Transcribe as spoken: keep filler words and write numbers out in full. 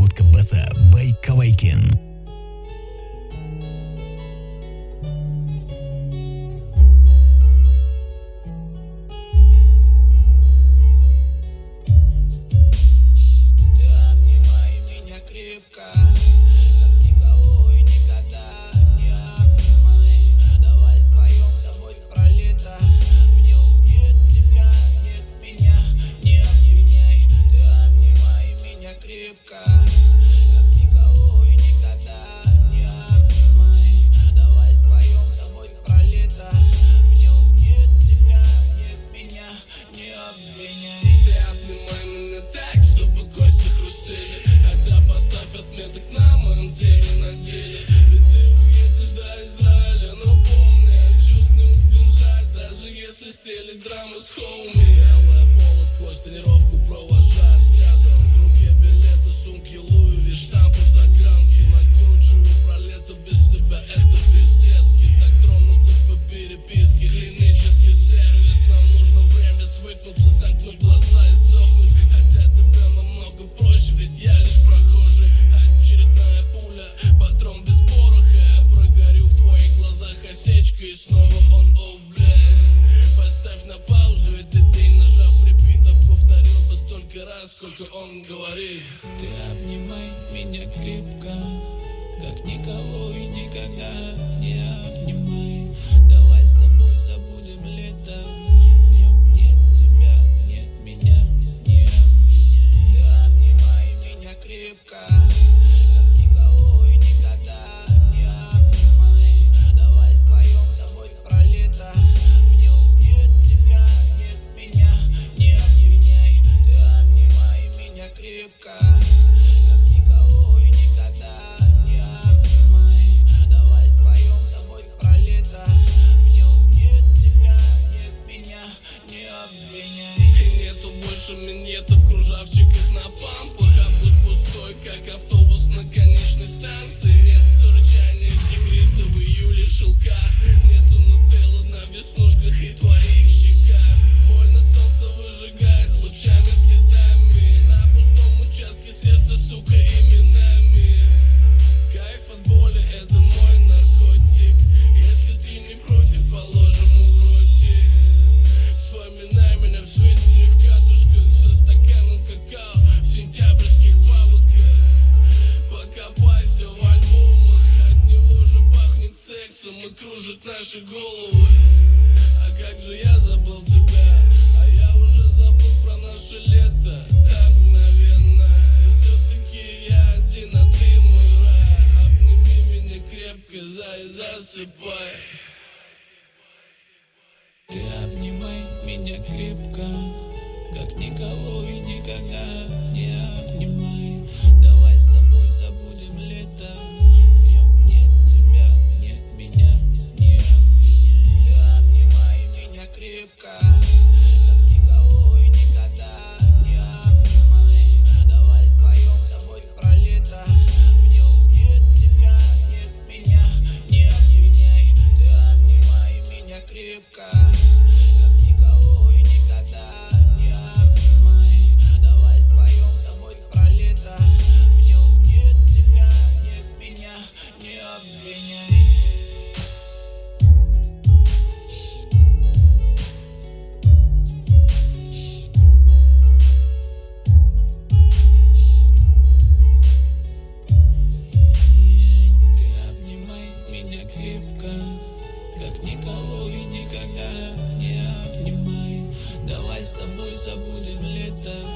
Обработка баса by Ковалькин. Драма с хоуми, белая пола сквозь тренировку провожаю взглядом. В руке билеты, сумки, Луи, штампы, загранки. Накручиваю про лето, без тебя это пиздецки. Так тронуться по переписке, клинический сервис. Нам нужно время свыкнуться, сомкнуть глаза и сдохнуть. Хотя тебе намного проще, ведь я лишь прохожий. Очередная пуля, патрон без пороха. Я прогорю в твоих глазах осечка и снова он, о, блядь. Поставь на паузу этот день, нажав репитов, повторил бы столько раз, сколько он говорит. Ты обнимай меня крепко, как никого и никогда не обнимай. Давай с тобой забудем лето, в нем нет тебя, нет меня, не обвиняй. Ты обнимай меня крепко, как никого и никогда не обнимай. Давай споем с собой про лето. Крепко, как никого и никогда не обнимай. Давай споем с собой про лето. В нем нет тебя, нет меня, не обвиняй. И нету больше минетов в кружавчиках на пампах. Автобус пустой, как автобус на конечной станции. Нет рычания тигрицы в июле шелках. Нету нутеллы на веснушках и твоих щеках. Больно солнце выжигает лучами следами. На пустом участке сердца, сука, именами. Кайф от боли — это мой наркотик. Если ты не против, положим у ротик. Вспоминай меня в свитере, в катушках, со стаканом какао в сентябрьских паводках. Покопайся в альбомах, от него же пахнет сексом и кружит наши головы. А как же я забыл тебя, а я уже забыл про наше лето. Так мгновенно, и все-таки я один, а ты мой рай. Обними меня крепко, зай, засыпай. Ты обнимай меня крепко, как никого и никогда не обнимай. Давай с тобой забудем лето, в нем нет тебя, нет меня, не обвиняй. Ты обнимай меня крепко, как никого и никогда не обнимай. Давай споем с собой про лето. В нем нет тебя, нет меня, не обвиняй. Ты обнимай меня крепко, как никого и никогда не обнимай. Давай споем с собой про лето. В нем нет тебя, нет меня, не обвиняй. Ты обнимай меня крепко, как никого и никогда не обнимай. Давай с тобой забудем лето,